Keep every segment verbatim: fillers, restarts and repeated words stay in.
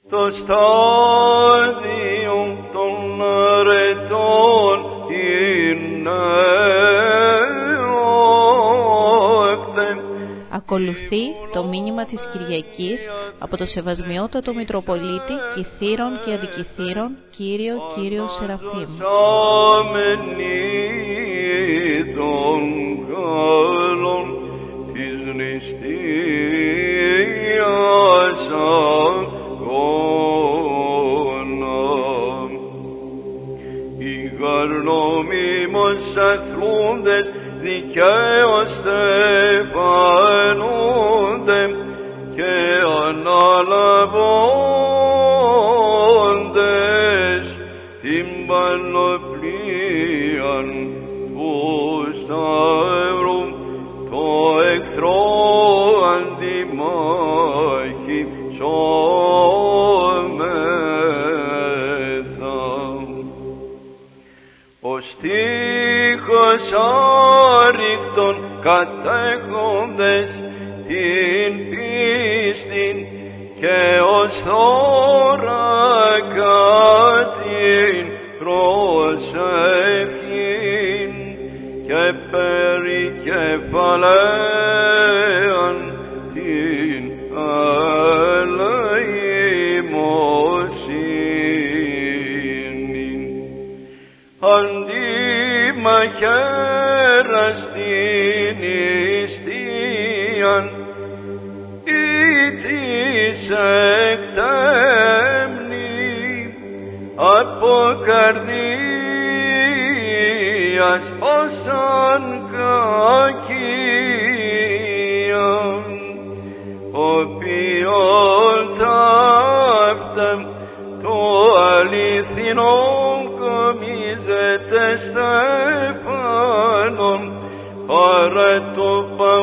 το στάδιο των αρετών είναι όκτεν. Ακολουθεί το μήνυμα της Κυριακής από το Σεβασμιότατο Μητροπολίτη Κυθύρων και Αντικυθύρων Κύριο Κύριο Σεραφείμ. Αθλούντες δικαίως στεφανούνται και αναλαβώντες την πανοπλίαν του Σταύρου το εχθρό αντιμάχη σώμεθα. Ο στίχος άρρηκτον κατέχοντες την πίστην και ως θώρακα την προσευχήν και περικεφαλαίαν την ελεημοσύνη. Αντίμαχερας την ιστίαν ή της εκτέμνη από καρδίας όσαν κακίαν, οποίον ταύτεμ το αληθινόν κομίζεται στεφάνων παρά το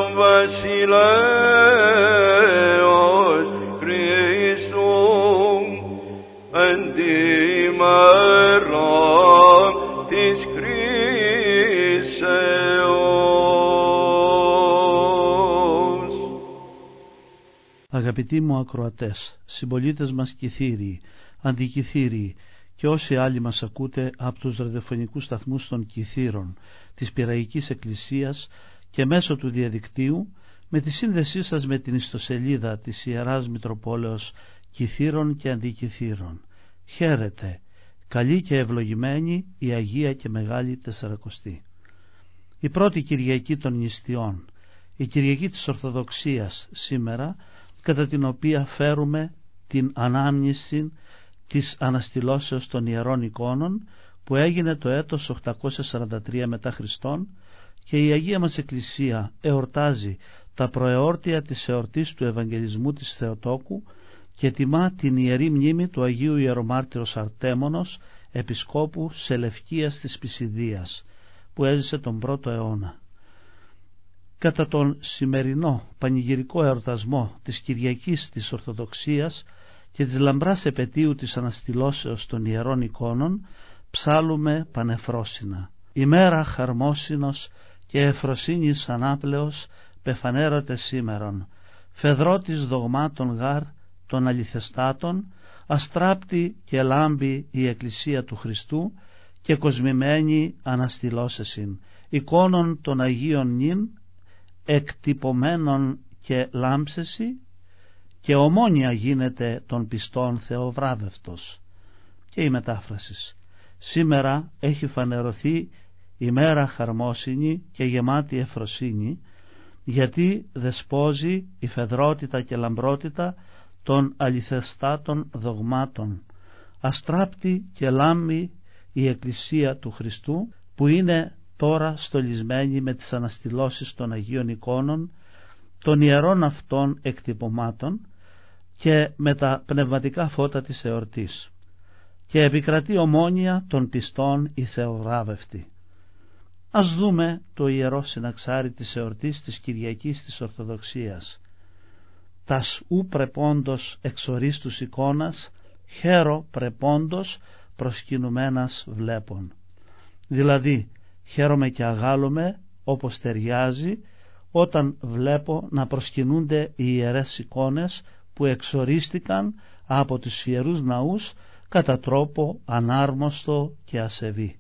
Παμβασιλέως Χριστού εν τη μέρα της κρίσεως. Αγαπητοί μου ακροατές, συμπολίτες μας Κυθύριοι, Αντικυθύριοι και όσοι άλλοι μας ακούτε από τους ραδιοφωνικούς σταθμούς των Κυθύρων, της Πειραϊκής Εκκλησίας και μέσω του διαδικτύου, με τη σύνδεσή σας με την ιστοσελίδα της Ιεράς Μητροπόλεως Κυθύρων και Αντικυθύρων. Χαίρετε, καλή και ευλογημένη η Αγία και Μεγάλη Τεσσαρακοστή. Η πρώτη Κυριακή των Νηστιών, η Κυριακή της Ορθοδοξίας σήμερα, κατά την οποία φέρουμε την ανάμνηση της αναστηλώσεως των Ιερών Εικόνων που έγινε το έτος οκτακόσια σαράντα τρία μετά Χριστόν, και η Αγία μας Εκκλησία εορτάζει τα προεόρτια της εορτής του Ευαγγελισμού της Θεοτόκου και τιμά την ιερή μνήμη του Αγίου Ιερομάρτυρος Αρτέμονος, Επισκόπου Σελευκίας της Πισιδίας, που έζησε τον πρώτο αιώνα. Κατά τον σημερινό πανηγυρικό εορτασμό της Κυριακής της Ορθοδοξίας και της λαμπράς επετείου της αναστηλώσεως των Ιερών Εικόνων, ψάλουμε πανεφρόσινα. Ημέρα χαρμόσυνος και εφροσύνης ανάπλεως πεφανέρωτε σήμερον, φεδρότης δογμάτων γάρ των αληθεστάτων, αστράπτη και λάμπει η Εκκλησία του Χριστού και κοσμημένη αναστηλώσεσιν, εικόνων των Αγίων νυν, εκτυπωμένων και λάμψεση, και ομόνια γίνεται των πιστών Θεοβράβευτος. Και η μετάφραση: σήμερα έχει φανερωθεί ημέρα χαρμόσυνη και γεμάτη εφροσύνη, γιατί δεσπόζει η φεδρότητα και λαμπρότητα των αληθεστάτων δογμάτων. Αστράπτη και λάμπει η Εκκλησία του Χριστού, που είναι τώρα στολισμένη με τις αναστηλώσεις των Αγίων Εικόνων, των ιερών αυτών εκτυπωμάτων και με τα πνευματικά φώτα της εορτής, και επικρατεί ομόνοια των πιστών η Θεοβράβευτη. Ας δούμε το ιερό συναξάρι της εορτής της Κυριακής της Ορθοδοξίας. Τας ου πρεπόντος εξορίστους εικόνας, χαίρο πρεπόντος προσκυνουμένας βλέπων. Δηλαδή, χαίρομαι και αγάλομαι όπως ταιριάζει όταν βλέπω να προσκυνούνται οι ιερές εικόνες που εξορίστηκαν από τους ιερούς ναούς κατά τρόπο ανάρμοστο και ασεβή.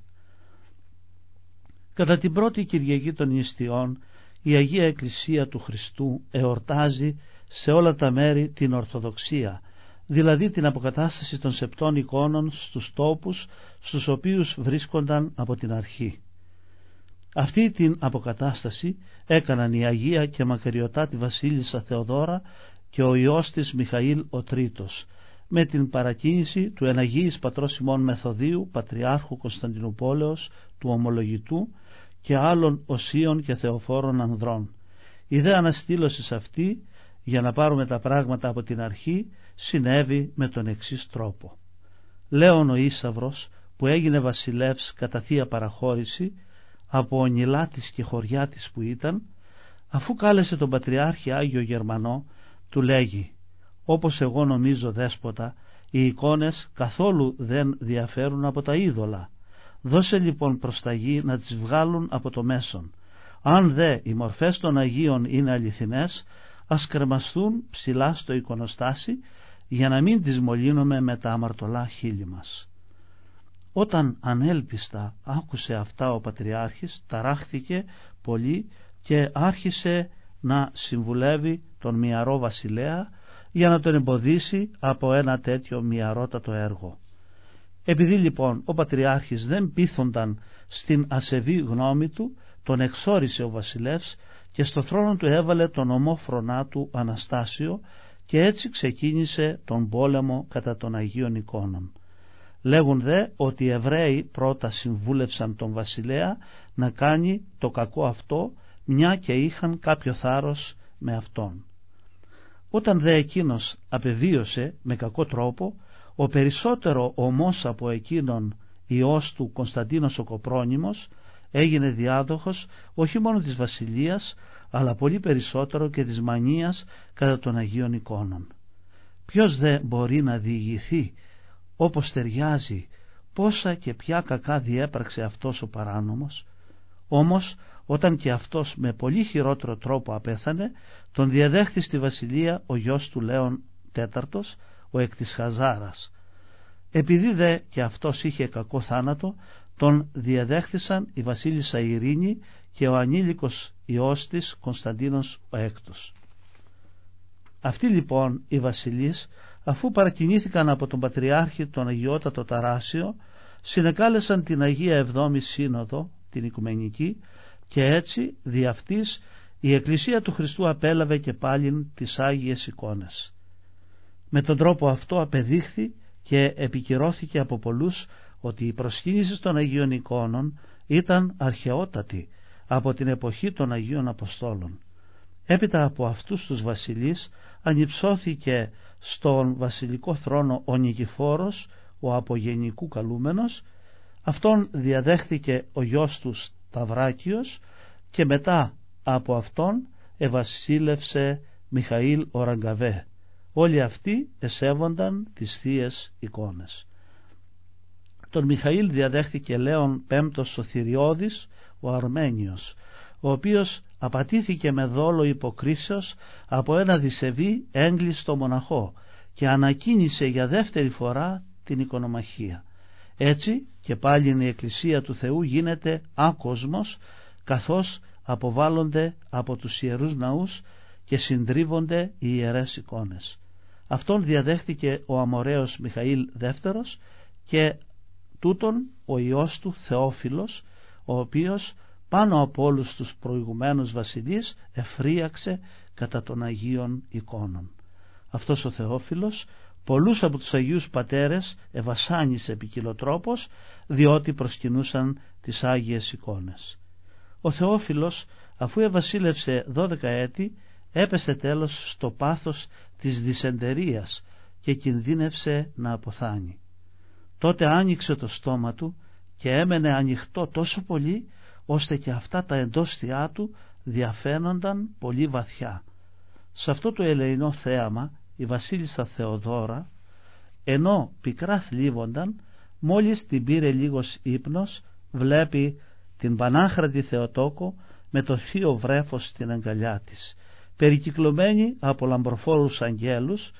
Κατά την πρώτη Κυριακή των Νηστιών η Αγία Εκκλησία του Χριστού εορτάζει σε όλα τα μέρη την Ορθοδοξία, δηλαδή την αποκατάσταση των σεπτών εικόνων στους τόπους στους οποίους βρίσκονταν από την αρχή. Αυτή την αποκατάσταση έκαναν η Αγία και μακαριωτάτη Βασίλισσα Θεοδώρα και ο Υιός της Μιχαήλ ο Τρίτος, με την παρακίνηση του εναγίης πατρός ημών Μεθοδίου, Πατριάρχου Κωνσταντινούπολεως, του Ομολογητού και άλλων οσίων και θεοφόρων ανδρών. Η δε αναστήλωση αυτή, για να πάρουμε τα πράγματα από την αρχή, συνέβη με τον εξής τρόπο. Λέων ο Ίσαυρος, που έγινε βασιλεύς κατά θεία παραχώρηση από ονειλά της και χωριά της που ήταν, αφού κάλεσε τον Πατριάρχη Άγιο Γερμανό, του λέγει: όπως εγώ νομίζω, δέσποτα, οι εικόνες καθόλου δεν διαφέρουν από τα είδωλα. Δώσε λοιπόν προσταγή να τις βγάλουν από το μέσον. Αν δε οι μορφές των Αγίων είναι αληθινές, ας κρεμαστούν ψηλά στο εικονοστάσι, για να μην τις μολύνουμε με τα αμαρτωλά χείλη μας. Όταν ανέλπιστα άκουσε αυτά ο Πατριάρχης, ταράχθηκε πολύ και άρχισε να συμβουλεύει τον μυαρό βασιλέα για να τον εμποδίσει από ένα τέτοιο μυαρότατο έργο. Επειδή λοιπόν ο Πατριάρχης δεν πείθονταν στην ασεβή γνώμη του, τον εξόρισε ο βασιλεύς και στο θρόνο του έβαλε τον ομόφρονά του Αναστάσιο, και έτσι ξεκίνησε τον πόλεμο κατά των Αγίων εικόνων. Λέγουν δε ότι οι Εβραίοι πρώτα συμβούλευσαν τον βασιλέα να κάνει το κακό αυτό, μια και είχαν κάποιο θάρρος με αυτόν. Όταν δε εκείνος απεβίωσε με κακό τρόπο, ο περισσότερο ομός από εκείνον ιός του Κωνσταντίνος ο Κοπρόνημος έγινε διάδοχος όχι μόνο της βασιλείας, αλλά πολύ περισσότερο και της μανίας κατά των Αγίων εικόνων. Ποιος δε μπορεί να διηγηθεί όπως ταιριάζει πόσα και ποια κακά διέπραξε αυτός ο παράνομος? Όμως όταν και αυτός με πολύ χειρότερο τρόπο απέθανε, τον διαδέχθη στη βασιλεία ο γιος του Λέων τέταρτος, ο εκ της Χαζάρας. Επειδή δε και αυτός είχε κακό θάνατο, τον διαδέχθησαν η βασίλισσα Ειρήνη και ο ανήλικος υιός της Κωνσταντίνος ο έκτος. Αυτοί λοιπόν οι βασιλείς, αφού παρακινήθηκαν από τον Πατριάρχη τον Αγιότατο Ταράσιο, συνεκάλεσαν την Αγία Εβδόμη Σύνοδο, την Οικουμενική, και έτσι δι' αυτής η Εκκλησία του Χριστού απέλαβε και πάλιν τις Άγιες εικόνες. Με τον τρόπο αυτό απεδείχθη και επικυρώθηκε από πολλούς ότι η προσκύνηση των Αγίων εικόνων ήταν αρχαιότατη από την εποχή των Αγίων Αποστόλων. Έπειτα από αυτούς τους βασιλείς ανυψώθηκε στον βασιλικό θρόνο ο Νικηφόρος, ο απογενικού καλούμενος. Αυτόν διαδέχθηκε ο γιος του Σταυράκιος και μετά από αυτόν ευασίλευσε Μιχαήλ ο Ραγκαβέ. Όλοι αυτοί εσέβονταν τις θείες εικόνες. Τον Μιχαήλ διαδέχθηκε Λέων πέμπτος ο Θηριώδης, ο Αρμένιος, ο οποίος απατήθηκε με δόλο υποκρίσεως από ένα δισεβή έγκλειστο μοναχό και ανακοίνησε για δεύτερη φορά την εικονομαχία. Έτσι και πάλι η Εκκλησία του Θεού γίνεται άκοσμος, καθώς αποβάλλονται από τους ιερούς ναούς και συντρίβονται οι ιερές εικόνες. Αυτόν διαδέχτηκε ο αμοραίος Μιχαήλ δεύτερος και τούτον ο υιός του Θεόφιλος, ο οποίος πάνω από όλους τους προηγουμένους βασιλείς εφρίαξε κατά των Αγίων εικόνων. Αυτός ο Θεόφιλος πολλούς από τους Αγίους Πατέρες ευασάνισε ποικιλοτρόπως, διότι προσκυνούσαν τις Άγιες εικόνες. Ο Θεόφιλος, αφού ευασίλευσε δώδεκα έτη, έπεσε τέλος στο πάθος της δυσεντερίας και κινδύνευσε να αποθάνει. Τότε άνοιξε το στόμα του και έμενε ανοιχτό τόσο πολύ, ώστε και αυτά τα εντόστια του διαφαίνονταν πολύ βαθιά. Σε αυτό το ελεεινό θέαμα η βασίλισσα Θεοδώρα, ενώ πικρά θλίβονταν, μόλις την πήρε λίγος ύπνος, βλέπει την Πανάχρατη Θεοτόκο με το θείο βρέφος στην αγκαλιά της, περικυκλωμένη από λαμπροφόρους αγγέλους,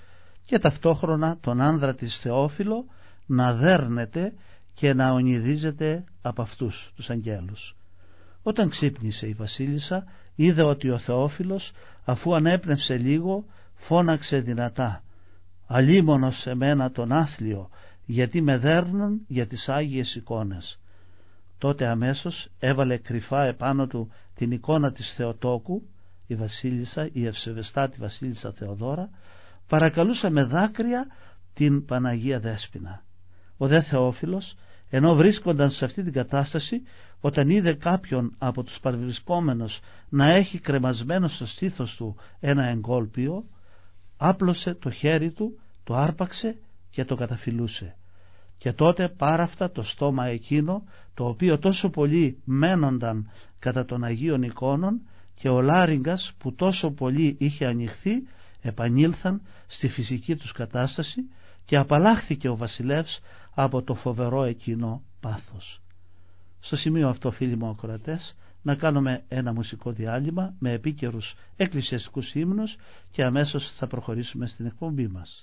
και ταυτόχρονα τον άνδρα της Θεόφιλο να δέρνεται και να ονειδίζεται από αυτούς τους αγγέλους. Όταν ξύπνησε η βασίλισσα, είδε ότι ο Θεόφιλος, αφού ανέπνευσε λίγο, φώναξε δυνατά: «Αλίμονος σε μένα τον άθλιο, γιατί με δέρνουν για τις Άγιες εικόνες». Τότε αμέσως έβαλε κρυφά επάνω του την εικόνα της Θεοτόκου. Η βασίλισσα, η ευσεβεστάτη βασίλισσα Θεοδόρα, παρακαλούσε με δάκρυα την Παναγία Δέσποινα. Ο δε Θεόφιλος, ενώ βρίσκονταν σε αυτή την κατάσταση, όταν είδε κάποιον από τους παρευρισκόμενους να έχει κρεμασμένο στο στήθος του ένα εγκόλπιο, άπλωσε το χέρι του, το άρπαξε και το καταφυλούσε. Και τότε πάραφτα το στόμα εκείνο, το οποίο τόσο πολύ μένονταν κατά των Αγίων εικόνων, και ο λάριγκας που τόσο πολύ είχε ανοιχθεί, επανήλθαν στη φυσική τους κατάσταση και απαλλάχθηκε ο βασιλεύς από το φοβερό εκείνο πάθος. Στο σημείο αυτό, φίλοι μου ακροατές, να κάνουμε ένα μουσικό διάλειμμα με επίκαιρους εκκλησιαστικούς ύμνους και αμέσως θα προχωρήσουμε στην εκπομπή μας.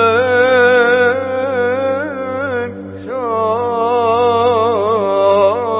Oh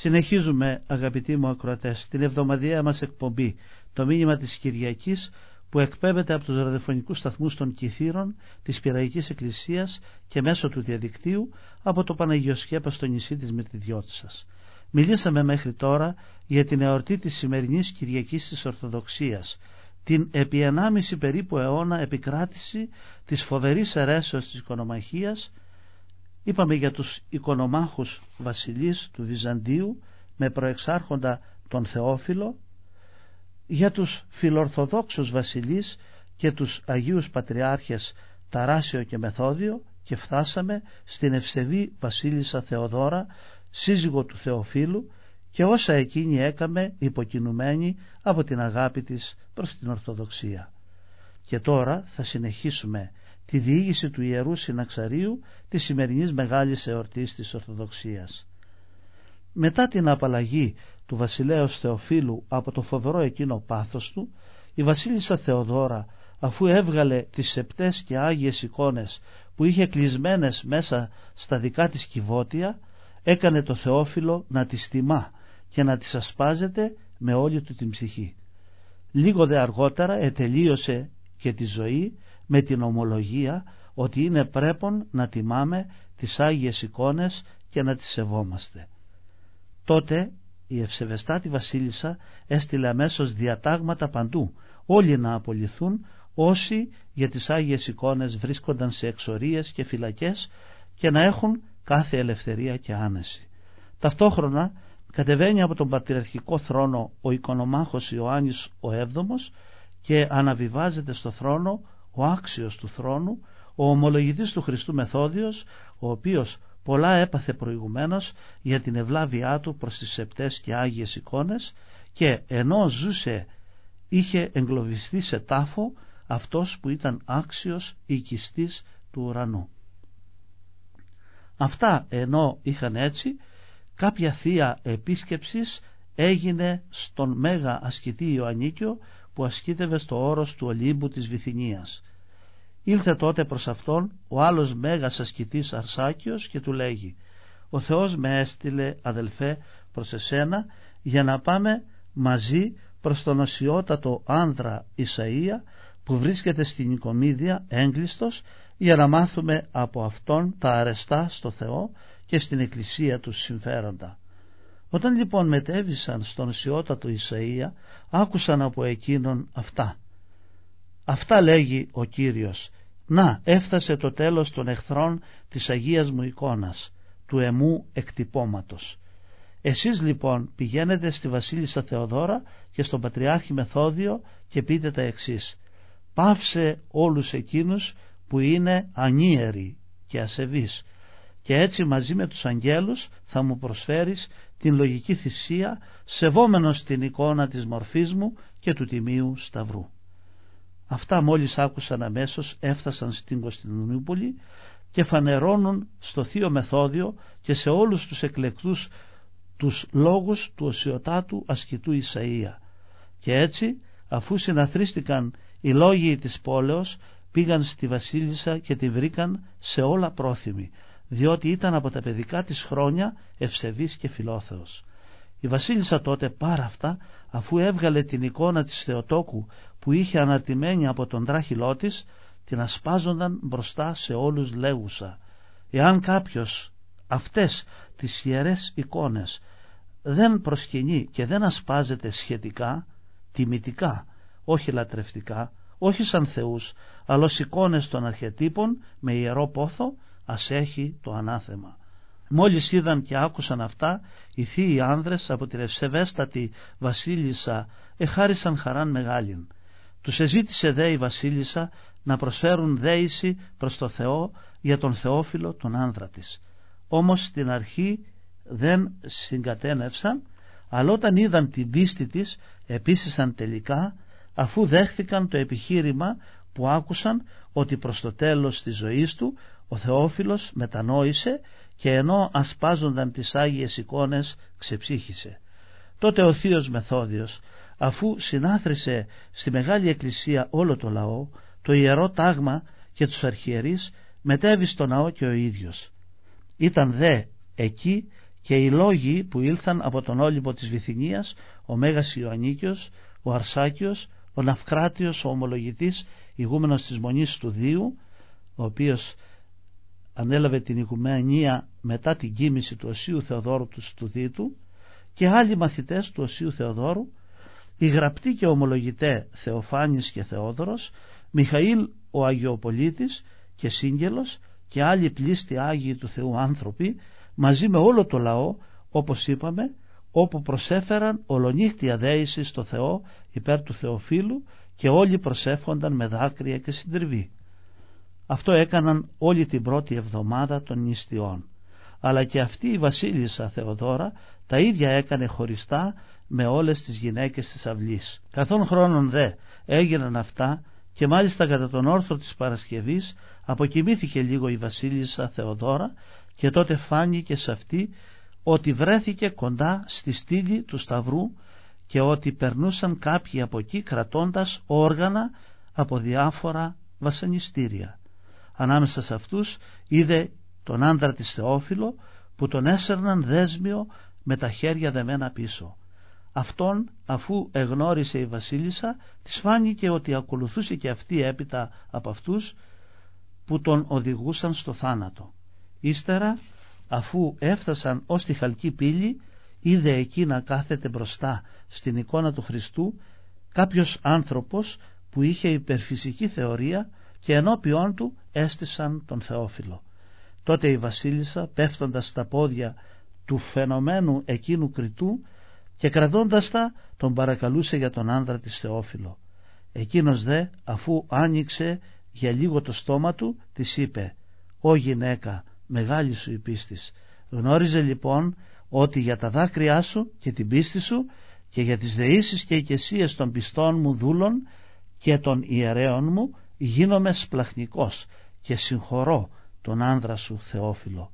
Συνεχίζουμε, αγαπητοί μου ακροατές, την εβδομαδιαία μας εκπομπή, το μήνυμα της Κυριακής, που εκπέμπεται από τους ραδιοφωνικούς σταθμούς των Κιθήρων της Πειραϊκής Εκκλησίας και μέσω του διαδικτύου από το Παναγιοσκέπα στο νησί της Μυρτιδιώτισσας. Μιλήσαμε μέχρι τώρα για την εορτή της σημερινής Κυριακής της Ορθοδοξίας, την επί ενάμιση περίπου αιώνα επικράτηση της φοβερής αιρέσεως της οικονομαχίας. Είπαμε για τους οικονομάχους βασιλείς του Βυζαντίου με προεξάρχοντα τον Θεόφιλο, για τους φιλορθοδόξους βασιλείς και τους Αγίους Πατριάρχες Ταράσιο και Μεθόδιο, και φτάσαμε στην ευσεβή βασίλισσα Θεοδόρα, σύζυγο του Θεοφίλου, και όσα εκείνη έκαμε υποκινουμένη από την αγάπη της προς την Ορθοδοξία. Και τώρα θα συνεχίσουμε τη διήγηση του Ιερού Συναξαρίου της σημερινής μεγάλης εορτής της Ορθοδοξίας. Μετά την απαλλαγή του βασιλέως Θεοφίλου από το φοβερό εκείνο πάθος του, η βασίλισσα Θεοδόρα, αφού έβγαλε τις σεπτές και άγιες εικόνες που είχε κλεισμένες μέσα στα δικά της κυβότια, έκανε το Θεόφιλο να τις τιμά και να τις ασπάζεται με όλη του την ψυχή. Λίγο δε αργότερα ετελείωσε και τη ζωή με την ομολογία ότι είναι πρέπον να τιμάμε τις άγιες εικόνες και να τις σεβόμαστε. Τότε η ευσεβεστάτη βασίλισσα έστειλε αμέσως διατάγματα παντού, όλοι να απολυθούν όσοι για τις άγιες εικόνες βρίσκονταν σε εξορίες και φυλακές, και να έχουν κάθε ελευθερία και άνεση. Ταυτόχρονα κατεβαίνει από τον πατριαρχικό θρόνο ο οικονομάχος Ιωάννης ο Έβδομος και αναβιβάζεται στο θρόνο ο άξιος του θρόνου, ο ομολογητής του Χριστού Μεθόδιος, ο οποίος πολλά έπαθε προηγουμένως για την ευλάβειά του προς τις σεπτές και άγιες εικόνες, και ενώ ζούσε είχε εγκλωβιστεί σε τάφο αυτός που ήταν άξιος οικιστής του ουρανού. Αυτά ενώ είχαν έτσι, κάποια θεία επίσκεψης έγινε στον μέγα ασκητή Ιωαννίκιο που ασκήτευε στο όρος του Ολύμπου της Βυθινίας. Ήλθε τότε προς αυτόν ο άλλος μέγας ασκητής Αρσάκιος και του λέγει: «Ο Θεός με έστειλε, αδελφέ, προς εσένα για να πάμε μαζί προς τον οσιότατο άνδρα Ισαΐα που βρίσκεται στην Νικομίδια έγκλειστος, για να μάθουμε από αυτόν τα αρεστά στο Θεό και στην Εκκλησία του συμφέροντα». Όταν λοιπόν μετέβησαν στον οσιότατο Ισαΐα, άκουσαν από εκείνον αυτά. «Αυτά λέγει ο Κύριος, να έφτασε το τέλος των εχθρών της Αγίας μου εικόνας, του εμού εκτυπώματος. Εσείς λοιπόν πηγαίνετε στη βασίλισσα Θεοδόρα και στον πατριάρχη Μεθόδιο και πείτε τα εξής: πάυσε όλους εκείνους που είναι ανίεροι και ασεβείς, και έτσι μαζί με τους αγγέλους θα μου προσφέρεις την λογική θυσία, σεβόμενος την εικόνα της μορφής μου και του Τιμίου Σταυρού». Αυτά μόλις άκουσαν αμέσως έφτασαν στην Κωνσταντινούπολη και φανερώνουν στο θείο Μεθόδιο και σε όλους τους εκλεκτούς τους λόγους του οσιοτάτου ασκητού Ισαΐα. Και έτσι, αφού συναθρίστηκαν οι λόγοι της πόλεως, πήγαν στη βασίλισσα και τη βρήκαν σε όλα πρόθυμη, διότι ήταν από τα παιδικά της χρόνια ευσεβής και φιλόθεος. Η βασίλισσα τότε πάρα αυτά, αφού έβγαλε την εικόνα της Θεοτόκου που είχε αναρτημένη από τον τράχυλό της, την ασπάζονταν μπροστά σε όλους λέγουσα: «Εάν κάποιος αυτές τις ιερές εικόνες δεν προσκυνεί και δεν ασπάζεται σχετικά, τιμητικά, όχι λατρευτικά, όχι σαν θεούς, αλλά ως εικόνες των αρχετύπων με ιερό πόθο, ας έχει το ανάθεμα». Μόλις είδαν και άκουσαν αυτά, οι θείοι άνδρες από την ευσεβέστατη βασίλισσα εχάρισαν χαράν μεγάλην. Τους εζήτησε δε η βασίλισσα να προσφέρουν δέηση προς το Θεό για τον Θεόφιλο τον άνδρα της. Όμως στην αρχή δεν συγκατένευσαν, αλλά όταν είδαν την πίστη της επίσησαν τελικά, αφού δέχθηκαν το επιχείρημα που άκουσαν ότι προς το τέλος της ζωής του ο Θεόφιλος μετανόησε και ενώ ασπάζονταν τις Άγιες εικόνες ξεψύχησε. Τότε ο θείος Μεθόδιος, αφού συνάθρισε στη Μεγάλη Εκκλησία όλο το λαό, το Ιερό Τάγμα και τους αρχιερείς, μετέβη στο ναό και ο ίδιος. Ήταν δε εκεί και οι λόγοι που ήλθαν από τον Όλυμπο της Βυθινίας, ο Μέγας Ιωαννίκιος, ο Αρσάκιος, ο Ναυκράτιος, ο ομολογητής, ηγούμενος της Μονής του Δίου, ο οποίος ανέλαβε την ηγουμενία μετά την κοίμηση του Οσίου Θεοδόρου του Στουδίτου, και άλλοι μαθητές του Οσίου Θεοδόρου, οι γραπτοί και ομολογητέ Θεοφάνης και Θεόδωρος, Μιχαήλ ο Αγιοπολίτης και Σίγγελος και άλλοι πλήστοι Άγιοι του Θεού άνθρωποι, μαζί με όλο το λαό, όπως είπαμε, όπου προσέφεραν ολονύχτια δέηση στο Θεό υπέρ του Θεοφύλου, και όλοι προσεύχονταν με δάκρυα και συντριβή. Αυτό έκαναν όλη την πρώτη εβδομάδα των νηστιών. Αλλά και αυτή η βασίλισσα Θεοδώρα τα ίδια έκανε χωριστά με όλες τις γυναίκες της αυλής. Καθόν χρόνων δε έγιναν αυτά, και μάλιστα κατά τον όρθρο της Παρασκευής αποκοιμήθηκε λίγο η βασίλισσα Θεοδώρα, και τότε φάνηκε σε αυτή ότι βρέθηκε κοντά στη στήλη του Σταυρού, και ότι περνούσαν κάποιοι από εκεί κρατώντας όργανα από διάφορα βασανιστήρια. Ανάμεσα σε αυτούς είδε τον άντρα της Θεόφιλο, που τον έσερναν δέσμιο με τα χέρια δεμένα πίσω. Αυτόν, αφού εγνώρισε η βασίλισσα, της φάνηκε ότι ακολουθούσε και αυτή έπειτα από αυτούς που τον οδηγούσαν στο θάνατο. Ύστερα, αφού έφτασαν ως τη Χαλκή Πύλη, είδε εκεί να κάθεται μπροστά στην εικόνα του Χριστού κάποιος άνθρωπος που είχε υπερφυσική θεωρία, και ενώπιόν του έστησαν τον Θεόφιλο. Τότε η βασίλισσα, πέφτοντας στα πόδια του φαινομένου εκείνου κριτού και κρατώντας τα, τον παρακαλούσε για τον άνδρα της Θεόφιλο. Εκείνος δε, αφού άνοιξε για λίγο το στόμα του, της είπε: «Ω γυναίκα, μεγάλη σου η πίστης». Γνώριζε λοιπόν ότι για τα δάκρυά σου και την πίστη σου και για τις δεήσεις και οικεσίες των πιστών μου δούλων και των ιερέων μου γίνομαι σπλαχνικός και συγχωρώ τον άνδρα σου Θεόφιλο.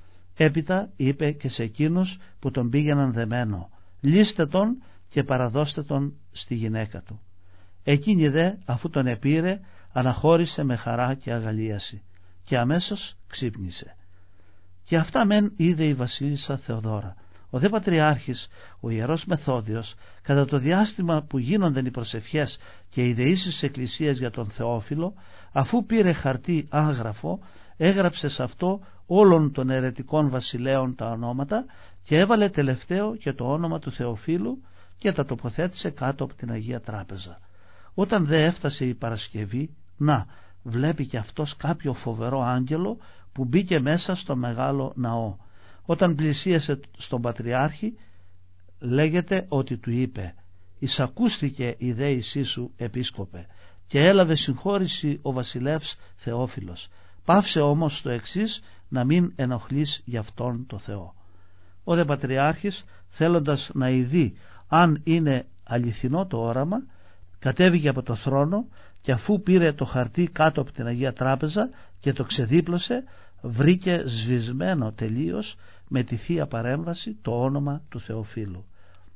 Έπειτα είπε και σε εκείνους που τον πήγαιναν δεμένο: «Λύστε τον και παραδώστε τον στη γυναίκα του». Εκείνη δε, αφού τον επήρε, αναχώρησε με χαρά και αγαλίαση, και αμέσως ξύπνησε. Και αυτά μεν είδε η βασίλισσα Θεοδώρα. Ο δε Πατριάρχης, ο Ιερός Μεθόδιος, κατά το διάστημα που γίνονται οι προσευχές και οι δεήσεις της Εκκλησίας για τον Θεόφιλο, αφού πήρε χαρτί άγραφο, έγραψε σε αυτό όλων των αιρετικών βασιλέων τα ονόματα και έβαλε τελευταίο και το όνομα του Θεοφύλου και τα τοποθέτησε κάτω από την Αγία Τράπεζα. Όταν δε έφτασε η Παρασκευή, να, βλέπει και αυτός κάποιο φοβερό άγγελο που μπήκε μέσα στο μεγάλο ναό. Όταν πλησίασε στον Πατριάρχη, λέγεται ότι του είπε: «Εισακούστηκε η δέησή σου, επίσκοπε, και έλαβε συγχώρηση ο βασιλεύς Θεόφιλος. Πάυσε όμως το εξής, να μην ενοχλείς γι' αυτόν το Θεό». Ο δε Πατριάρχης, θέλοντας να ειδεί αν είναι αληθινό το όραμα, κατέβηκε από το θρόνο, και αφού πήρε το χαρτί κάτω από την Αγία Τράπεζα και το ξεδίπλωσε, βρήκε σβησμένο τελείως με τη Θεία Παρέμβαση το όνομα του Θεοφύλου.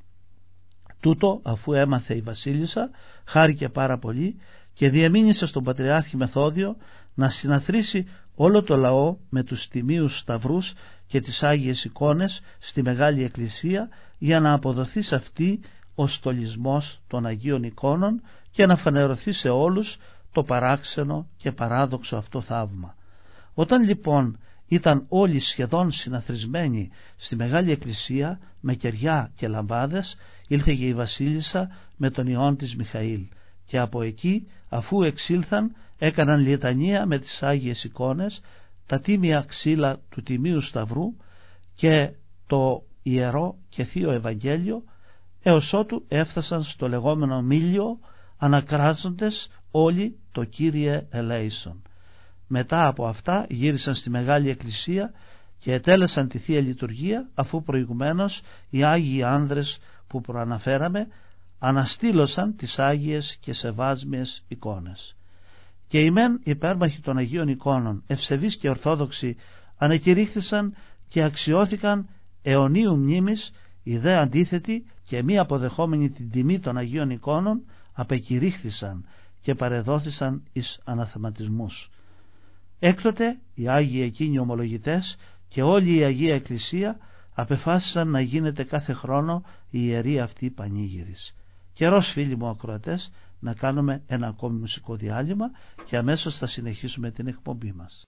Τούτο, αφού έμαθε η βασίλισσα, χάρηκε πάρα πολύ και διεμήνυσε στον Πατριάρχη Μεθόδιο να συναθρήσει όλο το λαό με τους τιμίους σταυρούς και τις Άγιες εικόνες στη Μεγάλη Εκκλησία, για να αποδοθεί σε αυτή ο στολισμός των Αγίων εικόνων και να φανερωθεί σε όλους το παράξενο και παράδοξο αυτό θαύμα. Όταν λοιπόν ήταν όλοι σχεδόν συναθρισμένοι στη Μεγάλη Εκκλησία με κεριά και λαμπάδες, ήλθε και η βασίλισσα με τον ιόν της Μιχαήλ, και από εκεί, αφού εξήλθαν, έκαναν λιτανία με τις Άγιες εικόνες, τα τίμια ξύλα του Τιμίου Σταυρού και το Ιερό και Θείο Ευαγγέλιο, έως ότου έφτασαν στο λεγόμενο μήλιο, ανακράζοντες όλοι το Κύριε ελέησον. Μετά από αυτά γύρισαν στη Μεγάλη Εκκλησία και ετέλεσαν τη Θεία Λειτουργία, αφού προηγουμένως οι Άγιοι άνδρες που προαναφέραμε αναστήλωσαν τις Άγιες και Σεβάσμιες εικόνες. Και οι μεν υπέρμαχοι των Αγίων εικόνων, ευσεβείς και ορθόδοξοι, ανεκηρύχθησαν και αξιώθηκαν αιωνίου μνήμης, οι δε αντίθετοι και μη αποδεχόμενοι την τιμή των Αγίων εικόνων απεκηρύχθησαν και παρεδόθησαν εις αναθεματισμούς. Έκτοτε οι Άγιοι εκείνοι ομολογητές και όλη η Αγία Εκκλησία απεφάσισαν να γίνεται κάθε χρόνο η ιερή αυτή πανήγυρης. Καιρός, φίλοι μου ακροατές, να κάνουμε ένα ακόμη μουσικό διάλειμμα και αμέσως θα συνεχίσουμε την εκπομπή μας.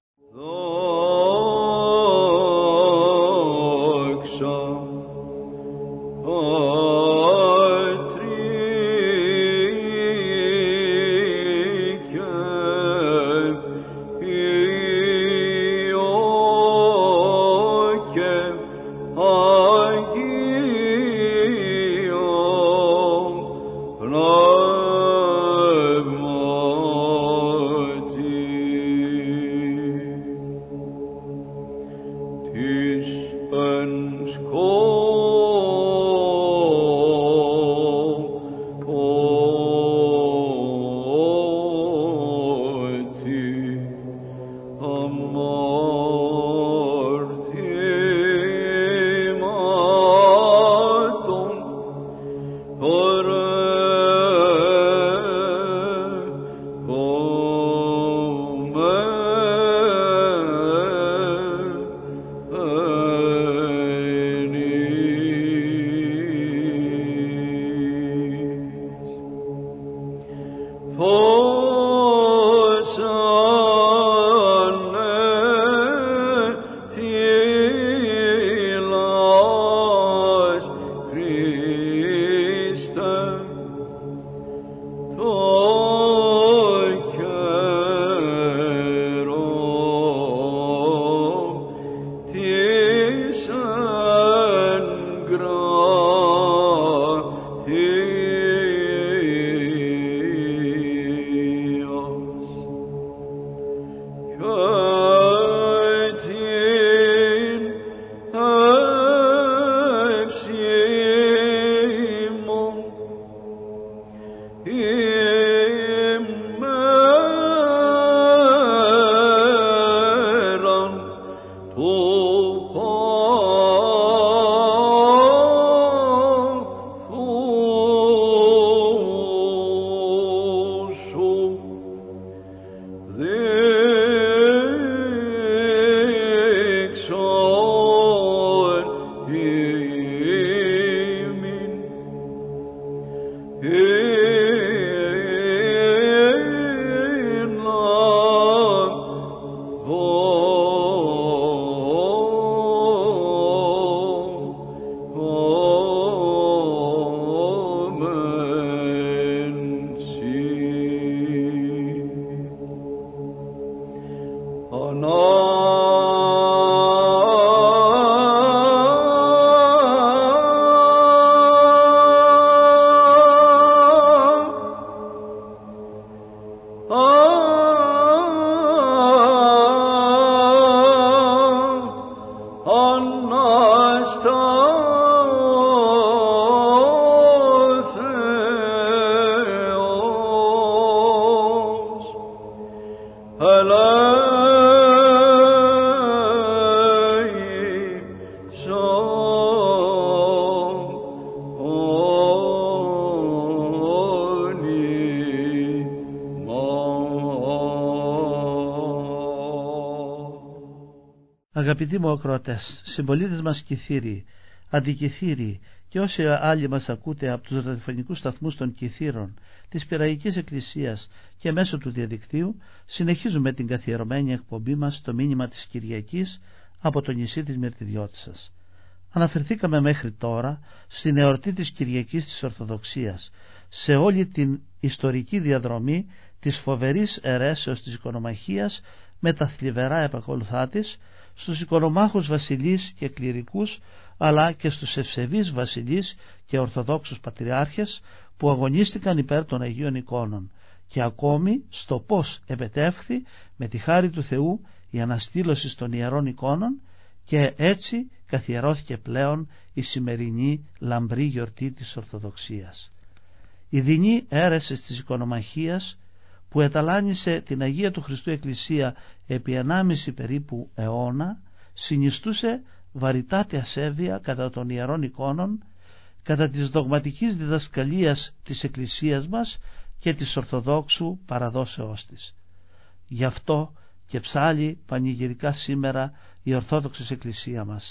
Αγαπητοί μου ακροατές, συμπολίτες μας Κιθύριοι, αντικιθύριοι και όσοι άλλοι μας ακούτε από τους ραδιοφωνικούς σταθμούς των Κιθύρων, της Πειραϊκής Εκκλησίας και μέσω του διαδικτύου, συνεχίζουμε την καθιερωμένη εκπομπή μας στο μήνυμα της Κυριακής από το νησί της Μυρτιδιώτισσας. Αναφερθήκαμε μέχρι τώρα στην εορτή της Κυριακής της Ορθοδοξίας, σε όλη την ιστορική διαδρομή της φοβερής αιρέσεως της οικονομαχίας με τα θλιβερά επακολουθά της, στους οικονομάχους βασιλείς και κληρικούς, αλλά και στους ευσεβείς βασιλείς και ορθοδόξους πατριάρχες που αγωνίστηκαν υπέρ των Αγίων Εικόνων, και ακόμη στο πώς επετεύχθη με τη χάρη του Θεού η αναστήλωση των Ιερών Εικόνων, και έτσι καθιερώθηκε πλέον η σημερινή λαμπρή γιορτή της Ορθοδοξίας. Η δεινή αίρεση της οικονομαχίας που εταλάνισε την Αγία του Χριστού Εκκλησία επί ενάμιση περίπου αιώνα, συνιστούσε βαρυτάτη ασέβεια κατά των Ιερών Εικόνων, κατά της δογματικής διδασκαλίας της Εκκλησίας μας και της Ορθοδόξου παραδόσεώς της. Γι' αυτό και ψάλλει πανηγυρικά σήμερα η Ορθόδοξη Εκκλησία μας: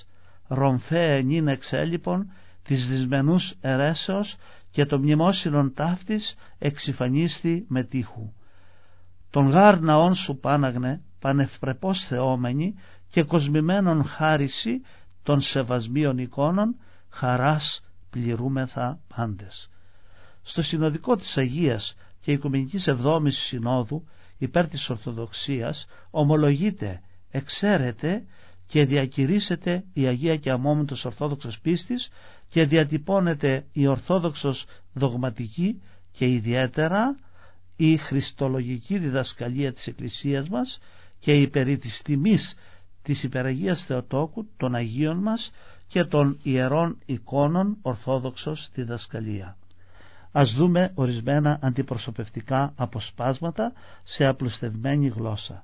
ρομφέ ενήν εξέλιπων της δυσμενούς αιρέσεως και το μνημόσυνον ταύτης εξυφανίστη με τείχου. Τον γάρ ναόν σου πάναγνε πανευπρεπώς θεόμενοι και κοσμημένον χάριση των σεβασμίων εικόνων χαράς πληρούμεθα πάντες. Στο συνοδικό της Αγίας και Οικουμενικής Εβδόμης Συνόδου υπέρ της Ορθοδοξίας ομολογείται, εξαίρεται και διακηρύσσεται η Αγία και αμόμητος Ορθόδοξος πίστης και διατυπώνεται η Ορθόδοξος δογματική και ιδιαίτερα η χριστολογική διδασκαλία της Εκκλησίας μας και η περί της τιμής της Υπεραγίας Θεοτόκου, των Αγίων μας και των Ιερών Εικόνων Ορθόδοξος διδασκαλία. Ας δούμε ορισμένα αντιπροσωπευτικά αποσπάσματα σε απλουστευμένη γλώσσα.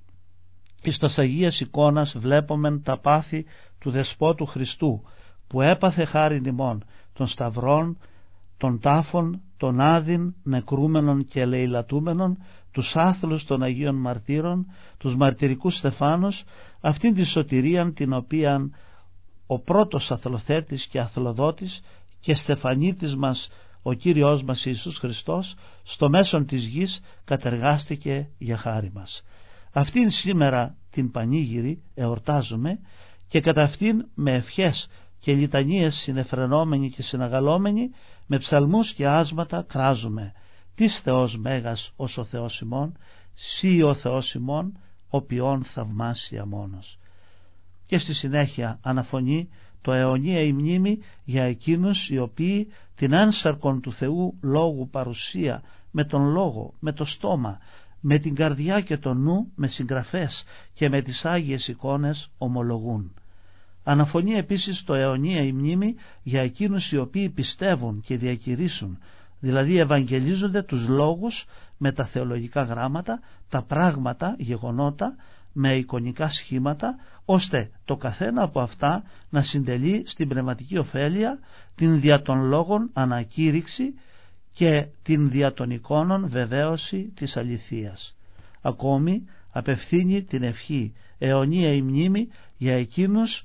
Εις τας Αγίας εικόνας βλέπομεν τα πάθη του Δεσπότου Χριστού, που έπαθε χάριν ημών των σταυρών, των τάφων, των άδειν νεκρούμενων και ελεηλατούμενων, τους άθλους των Αγίων Μαρτύρων, τους μαρτυρικούς στεφάνους, αυτήν τη σωτηρίαν την οποίαν ο πρώτος αθλοθέτης και αθλοδότης και στεφανίτης μας ο Κύριος μας Ιησούς Χριστός στο μέσον της γης κατεργάστηκε για χάρη μας. Αυτήν σήμερα την πανήγυρη εορτάζουμε και κατά αυτήν με ευχές και λιτανίες συνεφρενόμενοι και συναγαλόμενοι με ψαλμούς και άσματα κράζουμε: «Τις Θεός Μέγας ως ο Θεός ημών, σύ ο Θεός ημών, ο ποιόν θαυμάσια μόνος». Και στη συνέχεια αναφωνεί το αιωνία η μνήμη για εκείνους οι οποίοι την ένσαρκον του Θεού λόγου παρουσία με τον λόγο, με το στόμα, με την καρδιά και το νου, με συγγραφές και με τις Άγιες εικόνες ομολογούν. Αναφωνεί επίσης το αιωνία η μνήμη για εκείνους οι οποίοι πιστεύουν και διακηρύσουν, δηλαδή ευαγγελίζονται τους λόγους με τα θεολογικά γράμματα, τα πράγματα, γεγονότα, με εικονικά σχήματα, ώστε το καθένα από αυτά να συντελεί στην πνευματική ωφέλεια την δια των λόγων ανακήρυξη και την δια των εικόνων βεβαίωση της αληθείας. Ακόμη απευθύνει την ευχή αιωνία η μνήμη για εκείνους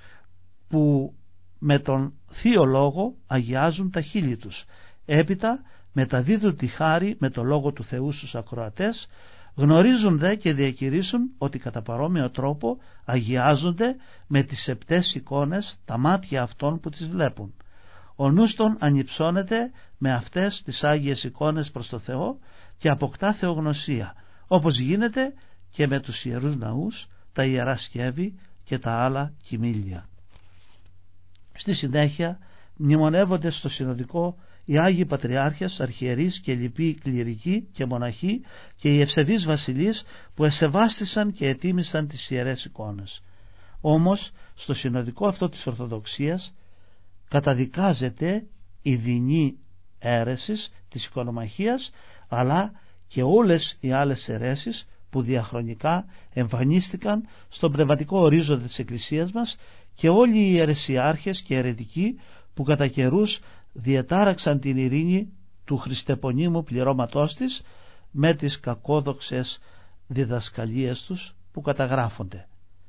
που με τον Θείο Λόγο αγιάζουν τα χείλη τους. Έπειτα μεταδίδουν τη χάρη με το Λόγο του Θεού στους ακροατές, γνωρίζουν δε και διακηρύσουν ότι κατά παρόμοιο τρόπο αγιάζονται με τις επτές εικόνες τα μάτια αυτών που τις βλέπουν. Ο νους των ανυψώνεται με αυτές τις Άγιες εικόνες προς το Θεό και αποκτά θεογνωσία, όπως γίνεται και με τους ιερούς ναούς, τα ιερά σκεύη και τα άλλα κοιμήλια. Στη συνέχεια μνημονεύονται στο συνοδικό οι Άγιοι Πατριάρχες, Αρχιερείς και λοιποί κληρικοί και μοναχοί και οι ευσεβείς βασιλείς που εσεβάστησαν και ετίμησαν τις ιερές εικόνες. Όμως στο συνοδικό αυτό της Ορθοδοξίας καταδικάζεται η δεινή αίρεσης της εικονομαχίας, αλλά και όλες οι άλλες αιρέσεις που διαχρονικά εμφανίστηκαν στον πνευματικό ορίζοντα της Εκκλησίας μας και όλοι οι αιρεσιάρχες και αιρετικοί που κατά καιρούς διετάραξαν την ειρήνη του χριστεπονίμου πληρώματός της με τις κακόδοξες διδασκαλίες τους που καταγράφονται.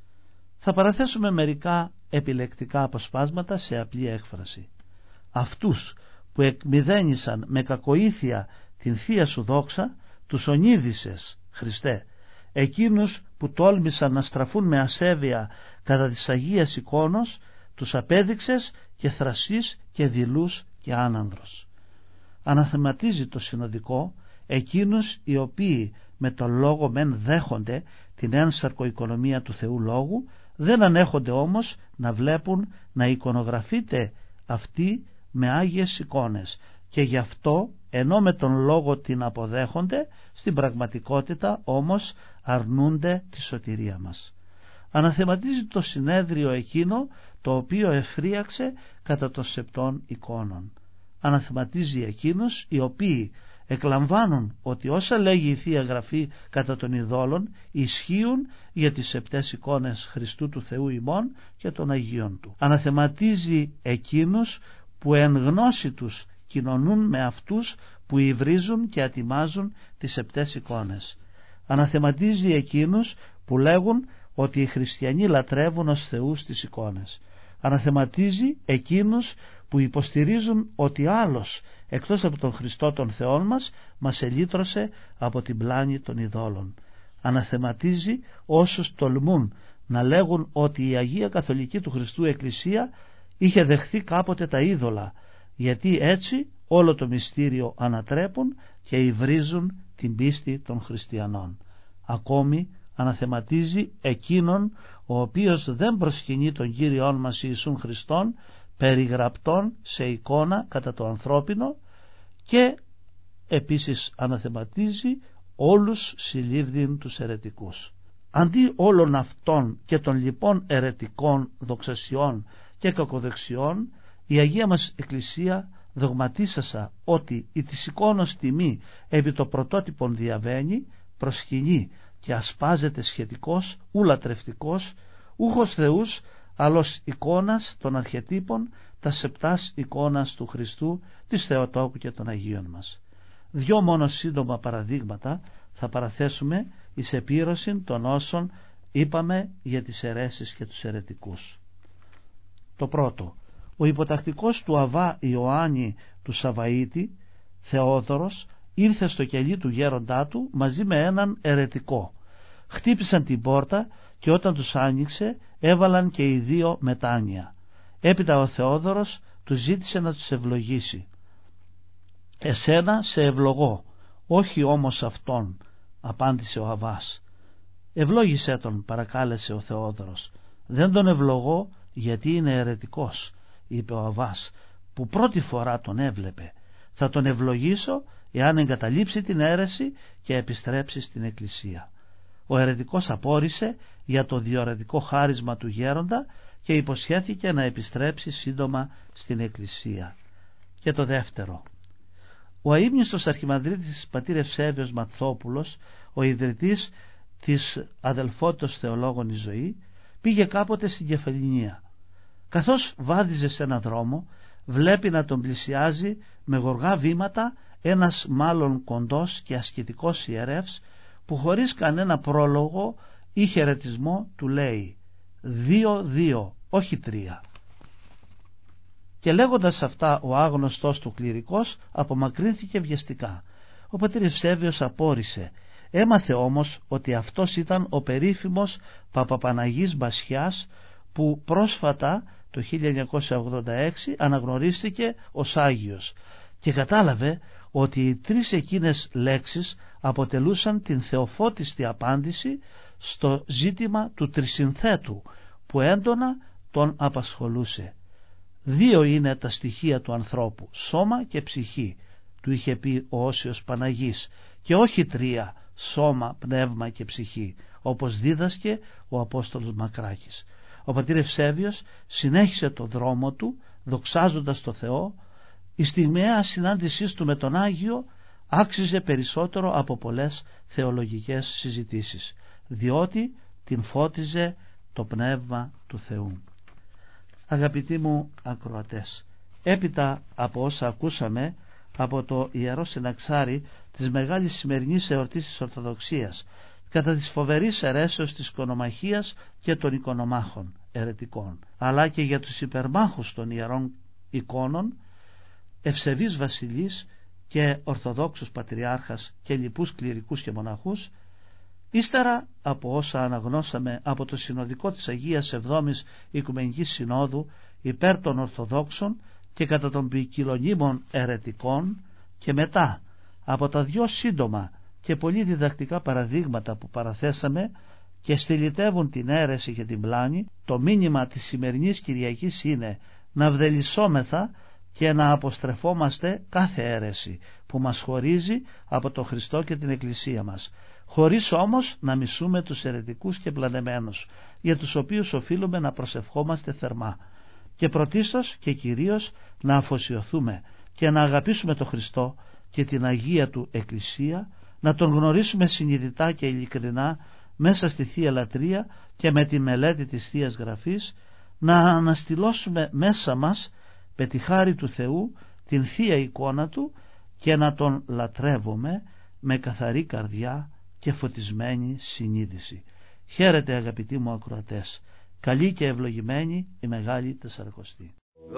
Θα παραθέσουμε μερικά επιλεκτικά αποσπάσματα σε απλή έκφραση. Αυτούς που εκμηδένισαν με κακοήθεια την Θεία Σου δόξα, τους ονείδησες, Χριστέ, εκείνους που τόλμησαν να στραφούν με ασέβεια κατά της Αγίας εικόνος, τους απέδειξες και θρασείς και δειλούς και άνανδρος. Αναθεματίζει το συνοδικό εκείνους οι οποίοι με τον λόγο μεν δέχονται την ένσαρκο οικονομία του Θεού Λόγου, δεν ανέχονται όμως να βλέπουν να εικονογραφείται αυτή με Άγιες εικόνες και γι' αυτό ενώ με τον λόγο την αποδέχονται, στην πραγματικότητα όμως αρνούνται τη σωτηρία μας. Αναθεματίζει το συνέδριο εκείνο το οποίο εφρίαξε κατά των σεπτών εικόνων. Αναθεματίζει εκείνους οι οποίοι εκλαμβάνουν ότι όσα λέγει η Θεία Γραφή κατά των ειδόλων ισχύουν για τις επτές εικόνες Χριστού του Θεού ημών και των Αγίων Του. Αναθεματίζει εκείνους που εν γνώση τους κοινωνούν με αυτούς που υβρίζουν και ατιμάζουν τις επτές εικόνες. Αναθεματίζει εκείνους που λέγουν ότι οι χριστιανοί λατρεύουν ως θεούς τις εικόνες. Αναθεματίζει εκείνους που υποστηρίζουν ότι άλλος εκτός από τον Χριστό τον Θεόν μας μας ελύτρωσε από την πλάνη των ειδόλων. Αναθεματίζει όσους τολμούν να λέγουν ότι η Αγία Καθολική του Χριστού Εκκλησία είχε δεχθεί κάποτε τα είδωλα, γιατί έτσι όλο το μυστήριο ανατρέπουν και υβρίζουν την πίστη των χριστιανών. Ακόμη αναθεματίζει εκείνον ο οποίος δεν προσκυνεί τον Κύριόν μας Ιησούν Χριστόν περιγραπτόν σε εικόνα κατά το ανθρώπινο, και επίσης αναθεματίζει όλους συλλήβδιν τους αιρετικούς. Αντί όλων αυτών και των λοιπών αιρετικών δοξασιών και κακοδεξιών, η Αγία μας Εκκλησία δογματίσασα ότι η της εικόνος τιμή επί το πρωτότυπον διαβαίνει, προσκυνεί και ασπάζεται σχετικός, ου λατρευτικός, ούχος Θεούς, αλλος εικόνας των αρχετύπων, τα σεπτάς εικόνας του Χριστού, της Θεοτόκου και των Αγίων μας. Δυο μόνο σύντομα παραδείγματα θα παραθέσουμε εις επίρρωση των όσων είπαμε για τις αιρέσεις και τους αιρετικούς. Το πρώτο, ο υποτακτικός του Αβά Ιωάννη του Σαβαΐτη, Θεόδωρος, ήρθε στο κελί του γέροντά του μαζί με έναν αιρετικό. Χτύπησαν την πόρτα και όταν τους άνοιξε έβαλαν και οι δύο μετάνοια. Έπειτα ο Θεόδωρος τους ζήτησε να τους ευλογήσει. «Εσένα σε ευλογώ, όχι όμως αυτόν», απάντησε ο Αβάς. «Ευλόγησέ τον», παρακάλεσε ο Θεόδωρος. «Δεν τον ευλογώ γιατί είναι αιρετικός», είπε ο Αβάς, που πρώτη φορά τον έβλεπε. «Θα τον ευλογήσω εάν εγκαταλείψει την αίρεση και επιστρέψει στην Εκκλησία». Ο αιρετικός απόρρισε για το διορετικό χάρισμα του γέροντα και υποσχέθηκε να επιστρέψει σύντομα στην Εκκλησία. Και το δεύτερο, ο αείμνηστος αρχιμανδρίτης πατήρ Ευσέβιος Μαθόπουλος, ο ιδρυτής της Αδελφότητος Θεολόγων η Ζωή, πήγε κάποτε στην Κεφαλινία. Καθώς βάδιζε σε ένα δρόμο, βλέπει να τον πλησιάζει με γοργά βήματα ένας μάλλον κοντός και ασκητικός ιερεύς, που χωρίς κανένα πρόλογο ή χαιρετισμό του λέει «Δύο, δύο, όχι τρία». Και λέγοντας αυτά ο άγνωστος του κληρικός απομακρύνθηκε βιαστικά. Ο πατήρ Ευσέβιος απόρρισε. Έμαθε όμως ότι αυτός ήταν ο περίφημος Παπαπαναγής Μπασιάς, που πρόσφατα το χίλια εννιακόσια ογδόντα έξι αναγνωρίστηκε ως Άγιος, και κατάλαβε ότι οι τρεις εκείνες λέξεις αποτελούσαν την θεοφώτιστη απάντηση στο ζήτημα του τρισυνθέτου που έντονα τον απασχολούσε. Δύο είναι τα στοιχεία του ανθρώπου, σώμα και ψυχή, του είχε πει ο Όσιος Παναγής, και όχι τρία, σώμα, πνεύμα και ψυχή, όπως δίδασκε ο Απόστολος Μακράκης. Ο πατήρ Ευσέβιος συνέχισε το δρόμο του δοξάζοντας το Θεό. Η στιγμιαία συνάντησής του με τον Άγιο άξιζε περισσότερο από πολλές θεολογικές συζητήσεις, διότι την φώτιζε το Πνεύμα του Θεού. Αγαπητοί μου ακροατές, έπειτα από όσα ακούσαμε από το Ιερό Συναξάρι της μεγάλης σημερινής εορτής της Ορθοδοξίας, κατά της φοβερής αιρέσεως της οικονομαχίας και των οικονομάχων αιρετικών, αλλά και για τους υπερμάχους των ιερών εικόνων, ευσεβείς βασιλείς και ορθοδόξους πατριάρχας και λοιπούς κληρικούς και μοναχούς, ύστερα από όσα αναγνώσαμε από το συνοδικό της Αγίας Εβδόμης Οικουμενικής Συνόδου υπέρ των Ορθοδόξων και κατά των ποικιλονίμων αιρετικών, και μετά από τα δυο σύντομα και πολύ διδακτικά παραδείγματα που παραθέσαμε και στυλιτεύουν την αίρεση και την πλάνη, το μήνυμα της σημερινής Κυριακής είναι να βδελισσόμεθα και να αποστρεφόμαστε κάθε αίρεση που μας χωρίζει από τον Χριστό και την Εκκλησία μας, χωρίς όμως να μισούμε τους αιρετικούς και πλανεμένους, για τους οποίους οφείλουμε να προσευχόμαστε θερμά, και πρωτίστως και κυρίως να αφοσιωθούμε και να αγαπήσουμε τον Χριστό και την Αγία Του Εκκλησία, να Τον γνωρίσουμε συνειδητά και ειλικρινά μέσα στη Θεία Λατρεία και με τη μελέτη της Θείας Γραφής, να αναστηλώσουμε μέσα μας με τη χάρη του Θεού την Θεία εικόνα Του και να Τον λατρεύουμε με καθαρή καρδιά και φωτισμένη συνείδηση. Χαίρετε αγαπητοί μου ακροατές, Καλή και ευλογημένη η Μεγάλη Τεσσαρακοστή.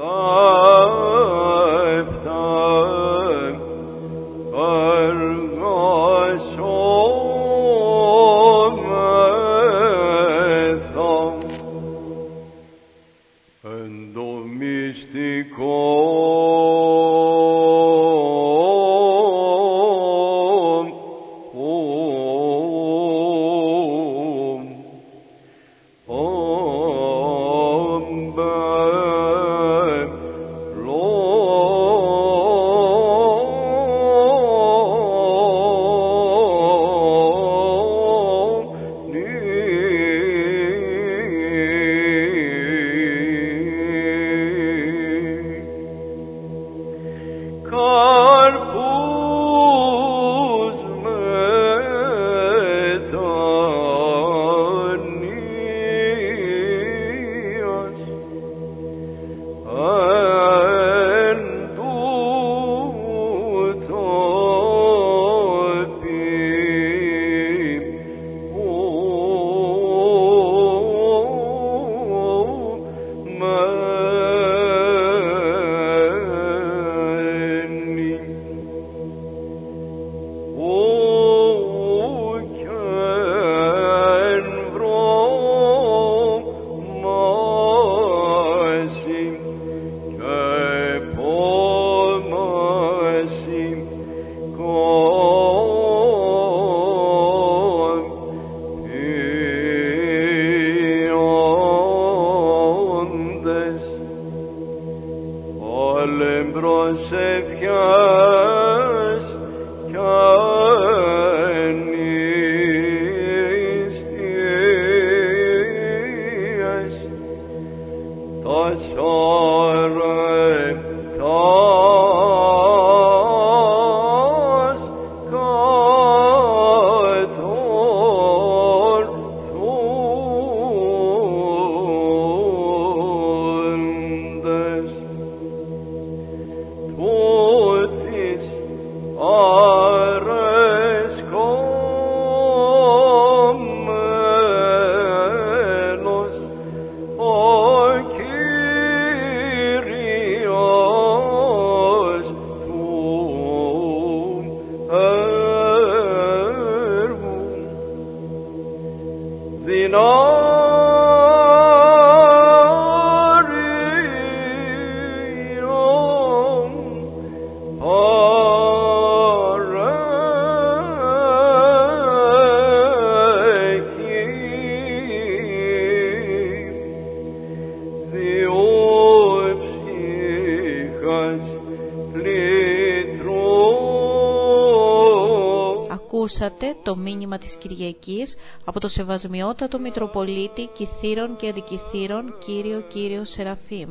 Ακούσατε το μήνυμα της Κυριακής από το Σεβασμιότατο Μητροπολίτη Κιθήρων και Αντικιθήρων Κύριο Κύριο Σεραφείμ.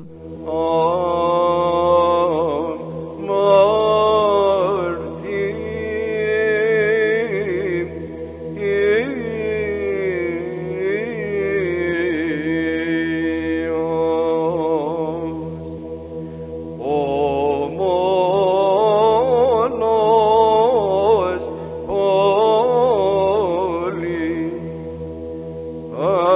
Oh